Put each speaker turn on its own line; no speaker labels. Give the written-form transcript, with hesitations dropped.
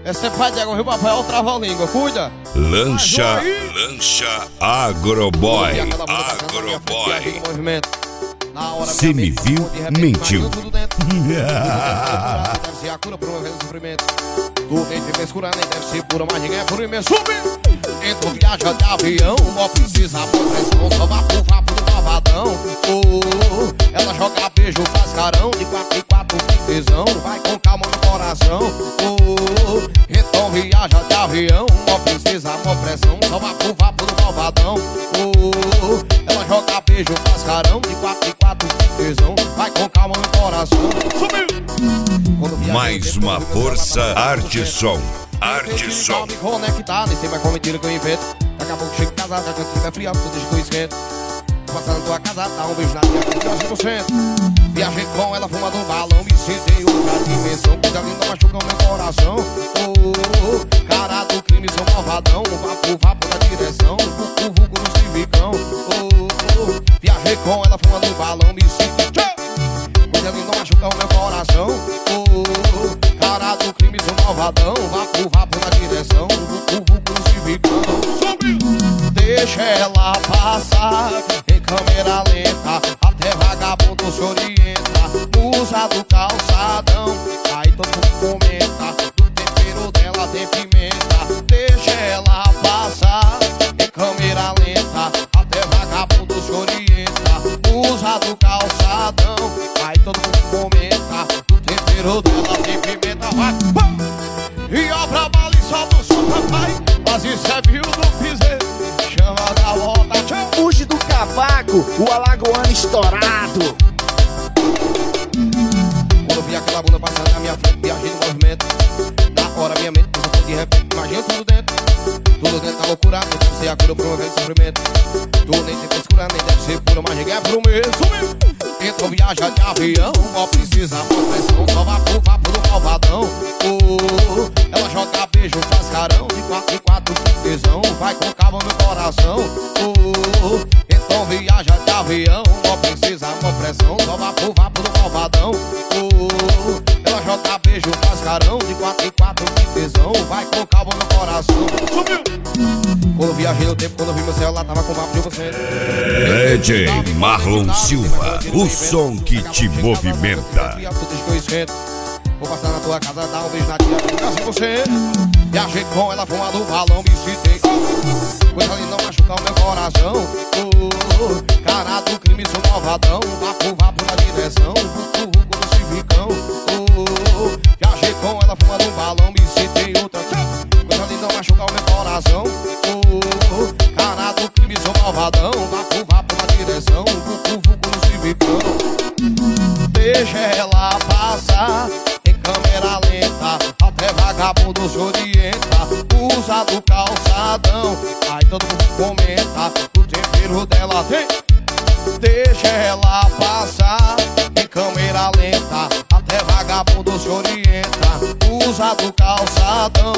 Esse é pai de água, Rio Rafael, trava a língua, cuida.
Lancha Agroboy. Cê me viu, mentiu.
Deve ser a cura por uma vez do sofrimento. Tu nem tem escura, nem deve ser pura, mas ninguém é por imenso. Entra viaja de avião, não precisa pressão, só vapor, vapor do malvadão. Ela joga beijo, faz carão, de 4 em 4 com tesão, vai com calma no coração. Então viaja de avião, não precisa pressão, só vapor, vapor do malvadão. Ela joga beijo, faz carão, de 4 em 4 com tesão, vai com calma no coração.
Mais uma força, Artisson. Artisson.
Me conectar, nem sei mais qual mentira que eu invento. Daqui a pouco chego casado, já que eu tiver friado, tu deixa que eu esquento. Passar na tua casa, dá um beijo na minha vida, 100%. Viajei com ela, fumando um balão, me senti em outra dimensão. Coisa linda, machucou meu coração. Cara do crime, sou malvadão. Vapor, vapor da direção, vulgo no civicão. Viajei com ela, fumando um balão, me senti. Coisa linda, machucou meu coração. Cara do crime, sou malvadão. Vapor, vapor na direção, vulgo no civicão. Deixa ela passar em câmera lenta, até vagabundo se orienta. Usa do calçadão, aí todo mundo comenta. Do tempero dela tem pimenta. Deixa ela passar em câmera lenta, até vagabundo se orienta. Usa do calçadão, aí todo mundo comenta. Do tempero dela tem pimenta. E obra bala e solta o som, papai. Mas isso é viu do piseiro. Chama da volta, tchau.
Fuge do cavaco, o alagoano estourado.
Quando eu vi aquela bunda passando na minha frente, viajei no movimento. Na hora minha mente pensou de repente, imagina tudo dentro. Tudo dentro da loucura, não deve ser a cura por uma vez de sofrimento. Tu nem tem frescura, nem deve ser pura, mas ninguém é pro mesmo. Entrou viaja de avião, ó precisa pressão, só vapor, vapor do malvadão. Ela joga beijo, faz carão, de 4 em 4 com tesão, vai com calma no coração. Então viaja de avião, ó precisa pressão, só vapor, vapor do malvadão. Ela joga beijo, faz carão, de 4 em 4 com tesão, vai com calma no coração. Quando eu viajei no tempo, quando eu vi meu celular, tava com vapor de você.
DJ Marlon Silva, o som que te movimenta.
Vou passar na tua casa, dar um beijo na tia, fica 100%. Viajei com ela, fumando um balão, me citei. Coisa ali não machucar o meu coração. Cara do crime, sou malvadão. Vapor, vapor na direção, vulgo no civicão. Viajei com ela, fumando um balão, me citei outra. Coisa ali não machucar o meu coração. Cara do crime, sou malvadão. Vapor, vapor na direção, vulgo no civicão. Deixa ela passar em câmera lenta, até vagabundo se orienta. Usa do calçadão, aí todo mundo comenta. O tempero dela tem. Deixa ela passar em câmera lenta, até vagabundo se orienta. Usa do calçadão,